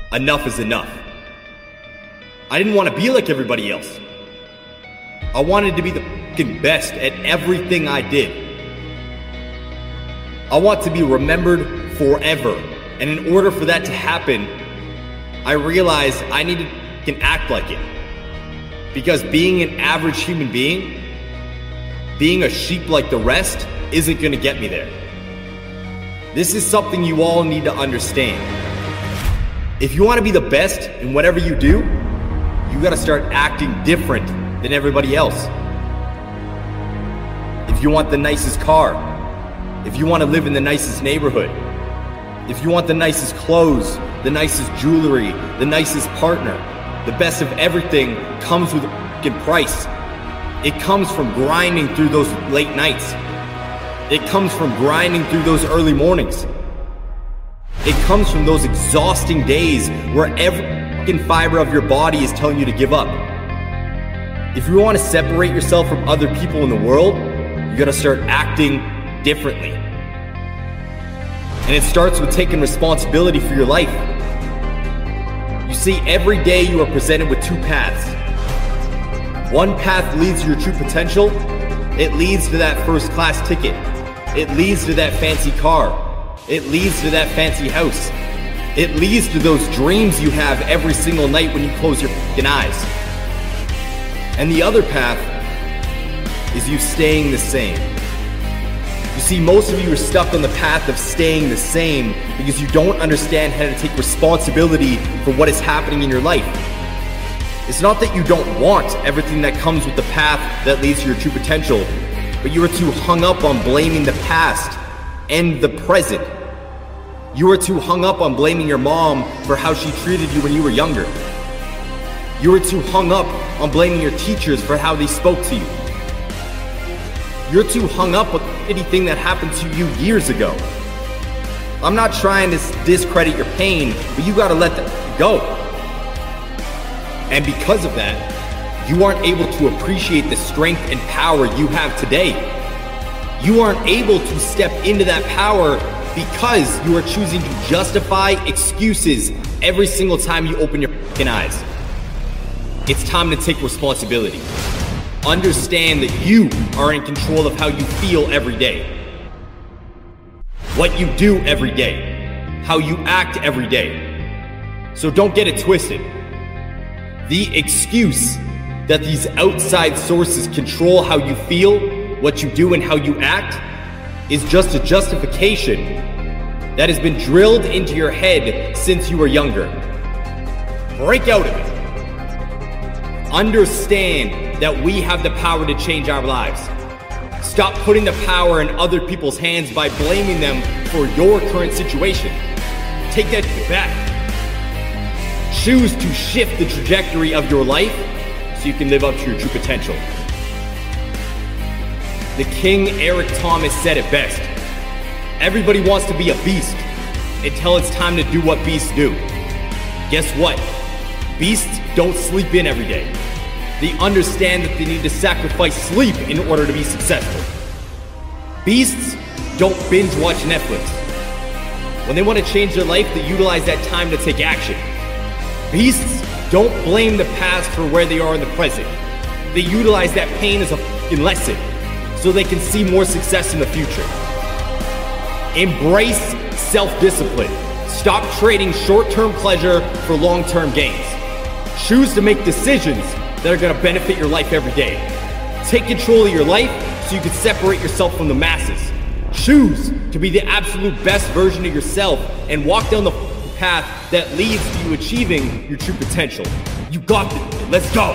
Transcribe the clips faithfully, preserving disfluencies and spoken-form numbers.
enough is enough. I didn't want to be like everybody else. I wanted to be the fucking best at everything I did. I want to be remembered forever. And in order for that to happen, I realized I needed to act like it. Because being an average human being, being a sheep like the rest, isn't going to get me there. This is something you all need to understand. If you want to be the best in whatever you do, you got to start acting different than everybody else. If you want the nicest car, if you want to live in the nicest neighborhood, if you want the nicest clothes, the nicest jewelry, the nicest partner, the best of everything comes with a fucking price. It comes from grinding through those late nights. It comes from grinding through those early mornings. It comes from those exhausting days where every fucking fiber of your body is telling you to give up. If you want to separate yourself from other people in the world, you got to start acting differently. And it starts with taking responsibility for your life. You see, every day you are presented with two paths. One path leads to your true potential. It leads to that first class ticket. It leads to that fancy car. It leads to that fancy house. It leads to those dreams you have every single night when you close your fucking eyes. And the other path is you staying the same. You see, most of you are stuck on the path of staying the same because you don't understand how to take responsibility for what is happening in your life. It's not that you don't want everything that comes with the path that leads to your true potential, but you are too hung up on blaming the past and the present. You are too hung up on blaming your mom for how she treated you when you were younger. You are too hung up on blaming your teachers for how they spoke to you. You're too hung up with anything that happened to you years ago. I'm not trying to discredit your pain, but you gotta let that go. And because of that, you aren't able to appreciate the strength and power you have today. You aren't able to step into that power because you are choosing to justify excuses every single time you open your fucking eyes. It's time to take responsibility. Understand that you are in control of how you feel every day. What you do every day. How you act every day. So don't get it twisted. The excuse that these outside sources control how you feel, what you do, and how you act is just a justification that has been drilled into your head since you were younger. Break out of it. Understand that we have the power to change our lives. Stop putting the power in other people's hands by blaming them for your current situation. Take that back. Choose to shift the trajectory of your life so you can live up to your true potential. The King Eric Thomas said it best. Everybody wants to be a beast until it's time to do what beasts do. Guess what? Beasts don't sleep in every day. They understand that they need to sacrifice sleep in order to be successful. Beasts don't binge watch Netflix. When they want to change their life, they utilize that time to take action. Beasts don't blame the past for where they are in the present. They utilize that pain as a fucking lesson so they can see more success in the future. Embrace self-discipline. Stop trading short-term pleasure for long-term gains. Choose to make decisions that are going to benefit your life every day. Take control of your life so you can separate yourself from the masses. Choose to be the absolute best version of yourself and walk down the path that leads to you achieving your true potential. You got this. Let's go.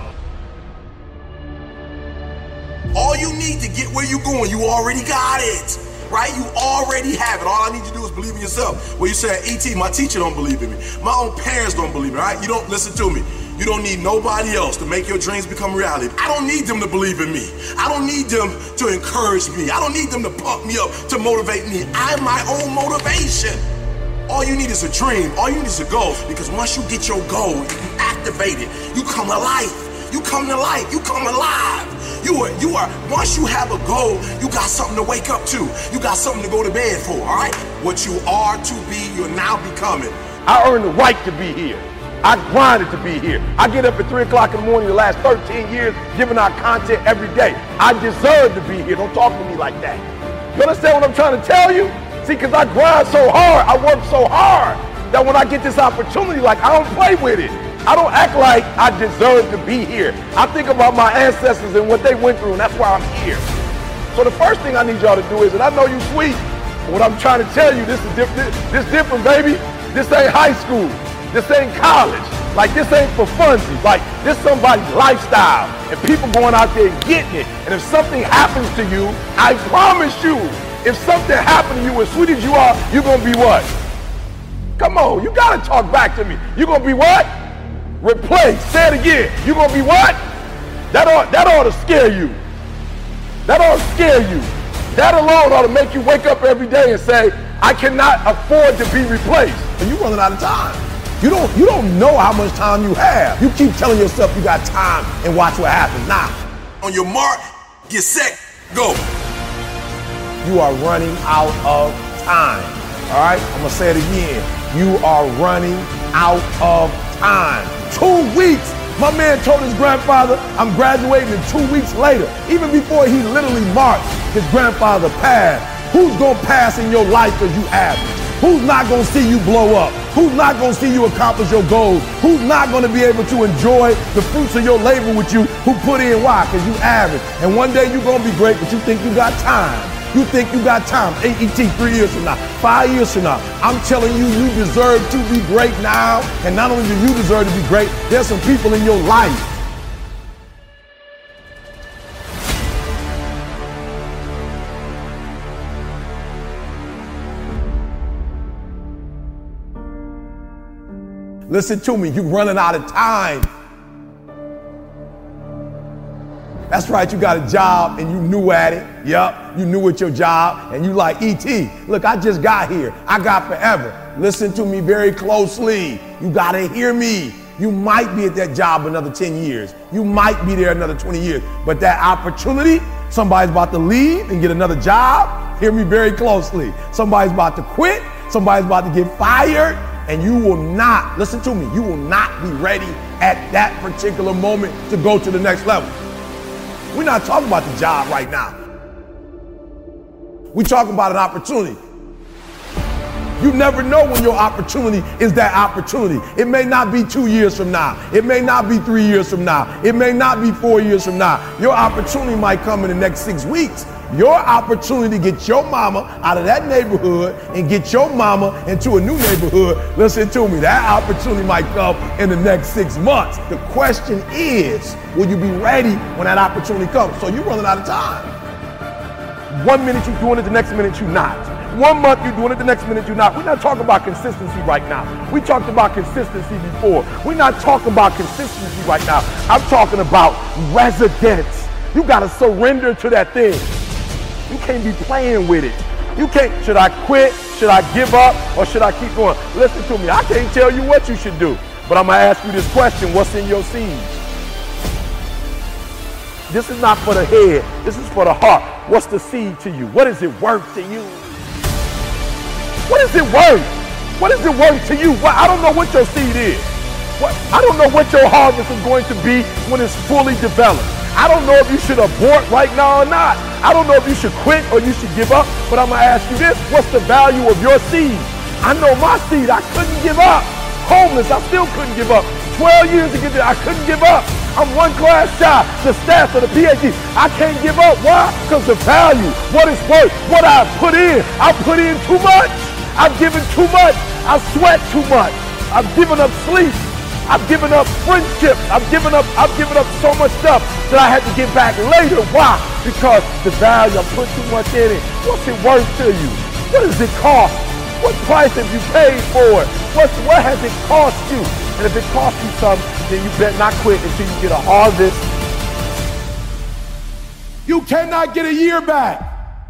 All you need to get where you're going, you already got it. Right? You already have it. All I need you to do is believe in yourself. Well, you say, E T, my teacher don't believe in me. My own parents don't believe in me, right? You don't listen to me. You don't need nobody else to make your dreams become reality. I don't need them to believe in me. I don't need them to encourage me. I don't need them to pump me up, to motivate me. I'm my own motivation. All you need is a dream. All you need is a goal. Because once you get your goal, you activate it. You come alive. You come to life. You come alive. You are, you are, once you have a goal, you got something to wake up to. You got something to go to bed for, all right? What you are to be, you're now becoming. I earned the right to be here. I grinded to be here. I get up at three o'clock in the morning the last thirteen years, giving out content every day. I deserve to be here. Don't talk to me like that. You understand what I'm trying to tell you? See, because I grind so hard, I work so hard, that when I get this opportunity, like, I don't play with it. I don't act like I deserve to be here. I think about my ancestors and what they went through, and that's why I'm here. So the first thing I need y'all to do is, and I know you sweet, but what I'm trying to tell you, this is different, this different, baby. This ain't high school. This ain't college. Like, this ain't for funsies. Like, this somebody's lifestyle. And people going out there getting it. And if something happens to you, I promise you, if something happened to you, as sweet as you are, you're going to be what? Come on, you got to talk back to me. You're going to be what? Replace. Say it again. You're going to be what? That ought, that ought to scare you. That ought to scare you. That alone ought to make you wake up every day and say, I cannot afford to be replaced. And you're running out of time. You don't, you don't know how much time you have. You keep telling yourself you got time and watch what happens. Nah. On your mark, get set, go. You are running out of time. All right? I'm going to say it again. You are running out of time. Two weeks. My man told his grandfather, I'm graduating in two weeks later. Even before he literally marched, his grandfather passed. Who's going to pass in your life because you average? Who's not going to see you blow up? Who's not going to see you accomplish your goals? Who's not going to be able to enjoy the fruits of your labor with you? Who put in? Why? Because you average. And one day you're going to be great, but you think you got time. You think you got time. A E T three years from now, five years from now. I'm telling you, you deserve to be great now. And not only do you deserve to be great, there's some people in your life. Listen to me, you're running out of time. That's right, you got a job and you new at it. Yup, you new at your job and you like, E T, look, I just got here. I got forever. Listen to me very closely. You gotta hear me. You might be at that job another ten years. You might be there another twenty years. But that opportunity, somebody's about to leave and get another job. Hear me very closely. Somebody's about to quit. Somebody's about to get fired. And you will not, listen to me, you will not be ready at that particular moment to go to the next level. We're not talking about the job right now. We're talking about an opportunity. You never know when your opportunity is that opportunity. It may not be two years from now. It may not be three years from now. It may not be four years from now. Your opportunity might come in the next six weeks. Your opportunity to get your mama out of that neighborhood and get your mama into a new neighborhood, listen to me, that opportunity might come in the next six months. The question is, will you be ready when that opportunity comes? So you're running out of time. One minute you're doing it, the next minute you're not. One month you're doing it, the next minute you're not. We're not talking about consistency right now. We talked about consistency before. We're not talking about consistency right now. I'm talking about residence. You got to surrender to that thing. You can't be playing with it. You can't, should I quit? Should I give up? Or should I keep going? Listen to me, I can't tell you what you should do. But I'm going to ask you this question, what's in your seed? This is not for the head, this is for the heart. What's the seed to you? What is it worth to you? What is it worth? What is it worth to you? Well, I don't know what your seed is. What, I don't know what your harvest is going to be when it's fully developed. I don't know if you should abort right now or not. I don't know if you should quit or you should give up, but I'm gonna ask you this, what's the value of your seed? I know my seed, I couldn't give up. Homeless, I still couldn't give up. twelve years to get there, I couldn't give up. I'm one class shy, the stats of the P H D. I can't give up, why? Because the value, what it's worth, what I put in, I put in too much. I've given too much, I sweat too much. I've given up sleep. I've given up friendships. I've given up, I've given up so much stuff that I had to get back later. Why? Because the value, I put too much in it. What's it worth to you? What does it cost? What price have you paid for it? What's, what has it cost you? And if it costs you something, then you better not quit until you get a harvest. You cannot get a year back.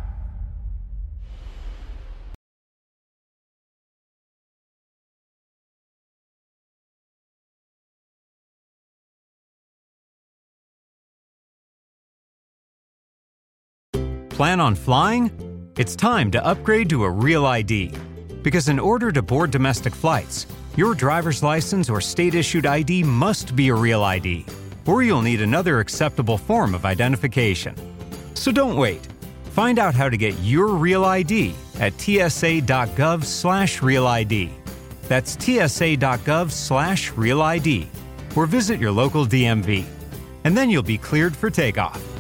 Plan on flying? It's time to upgrade to a Real I D. Because in order to board domestic flights, Your driver's license or state-issued I D must be a real I D, or you'll need another acceptable form of identification. So don't wait. Find out how to get your real I D at tsa.gov slash real ID. That's tsa.gov slash real ID. Or visit your local D M V. And then you'll be cleared for takeoff.